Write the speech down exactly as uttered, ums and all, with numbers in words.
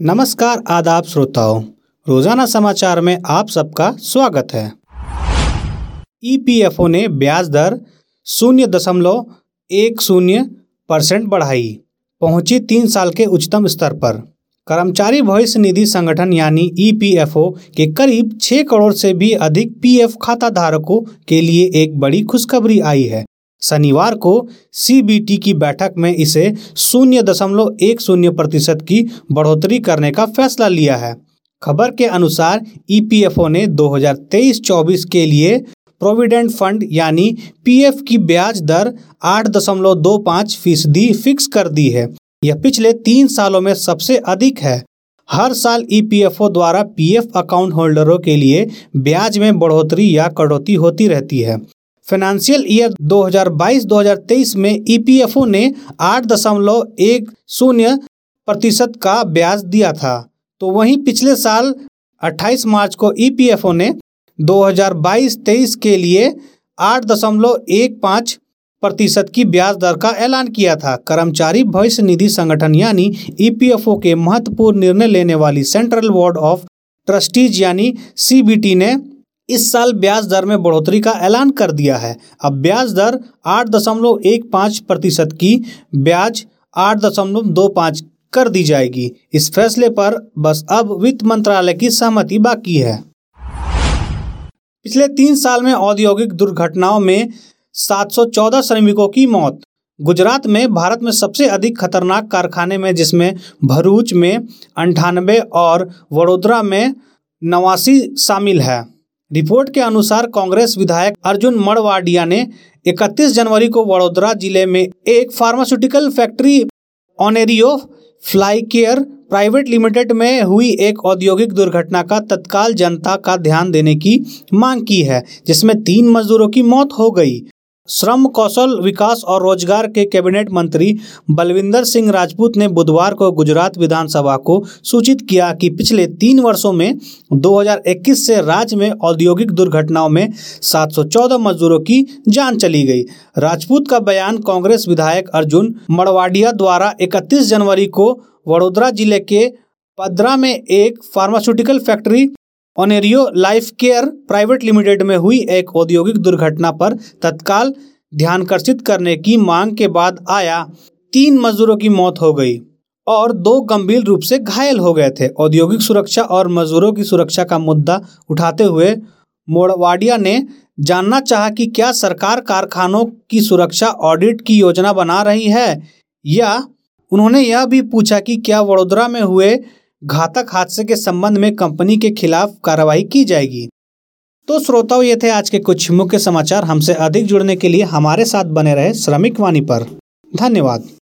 नमस्कार आदाब श्रोताओं, रोजाना समाचार में आप सबका स्वागत है। ई पी एफ ओ ने ब्याज दर शून्य दशमलव एक शून्य परसेंट बढ़ाई, पहुंची तीन साल के उच्चतम स्तर पर। कर्मचारी भविष्य निधि संगठन यानी ई पी एफ ओ के करीब छह करोड़ से भी अधिक पी एफ खाता धारकों के लिए एक बड़ी खुशखबरी आई है। शनिवार को सी बी टी की बैठक में इसे शून्य दशमलव एक शून्य प्रतिशत की बढ़ोतरी करने का फैसला लिया है। खबर के अनुसार ई पी एफ ओ ने दो हज़ार तेईस चौबीस के लिए प्रोविडेंट फंड यानी पी एफ की ब्याज दर आठ दशमलव दो पाँच फीसदी फिक्स कर दी है। यह पिछले तीन सालों में सबसे अधिक है। हर साल ई पी एफ ओ द्वारा पी एफ अकाउंट होल्डरों के लिए ब्याज में बढ़ोतरी या कटौती होती रहती है। फाइनेंशियल ईयर दो हज़ार बाईस दो हज़ार तेईस में ई पी एफ ओ ने आठ दशमलव एक शून्य प्रतिशत का ब्याज दिया था, तो वहीं पिछले साल अट्ठाईस मार्च को ई पी एफ ओ ने दो हज़ार बाईस तेईस के लिए आठ दशमलव एक पाँच प्रतिशत की ब्याज दर का ऐलान किया था। कर्मचारी भविष्य निधि संगठन यानी ई पी एफ ओ के महत्वपूर्ण निर्णय लेने वाली सेंट्रल बोर्ड ऑफ ट्रस्टीज यानी सी बी टी ने इस साल ब्याज दर में बढ़ोतरी का ऐलान कर दिया है। अब ब्याज दर आठ दशमलव एक पाँच प्रतिशत की ब्याज आठ दशमलव दो पाँच कर दी जाएगी। इस फैसले पर बस अब वित्त मंत्रालय की सहमति बाकी है। पिछले तीन साल में औद्योगिक दुर्घटनाओं में सात सौ चौदह श्रमिकों की मौत। गुजरात में भारत में सबसे अधिक खतरनाक कारखाने में, जिसमें भरूच में अंठानबे और वडोदरा में नवासी शामिल है। रिपोर्ट के अनुसार कांग्रेस विधायक अर्जुन मड़वाडिया ने इकतीस जनवरी को वडोदरा जिले में एक pharmaceutical factory Onerio Flycare private limited में हुई एक औद्योगिक दुर्घटना का तत्काल जनता का ध्यान देने की मांग की है, जिसमें तीन मजदूरों की मौत हो गई। श्रम, कौशल विकास और रोजगार के कैबिनेट मंत्री बलविंदर सिंह राजपूत ने बुधवार को गुजरात विधानसभा को सूचित किया कि पिछले तीन वर्षों में दो हज़ार इक्कीस से राज्य में औद्योगिक दुर्घटनाओं में सात सौ चौदह मजदूरों की जान चली गई। राजपूत का बयान कांग्रेस विधायक अर्जुन मड़वाडिया द्वारा इकतीस जनवरी को वडोदरा जिले के पदरा में एक pharmaceutical factory Onerio life care private limited में हुई एक औद्योगिक दुर्घटना पर तत्काल ध्यानाकर्षित करने की मांग के बाद आया। तीन मजदूरों की मौत हो गई और दो गंभीर रूप से घायल हो गए थे। औद्योगिक सुरक्षा और मजदूरों की सुरक्षा का मुद्दा उठाते हुए मोड़वाडिया ने जानना चाहा कि क्या सरकार कारखानों की सुरक्षा ऑडिट की योजना बना रही है, या उन्होंने यह भी पूछा कि क्या वडोदरा में हुए घातक हादसे के संबंध में कंपनी के खिलाफ कार्रवाई की जाएगी। तो श्रोताओं, ये थे आज के कुछ मुख्य समाचार। हमसे अधिक जुड़ने के लिए हमारे साथ बने रहे श्रमिक वाणी पर। धन्यवाद।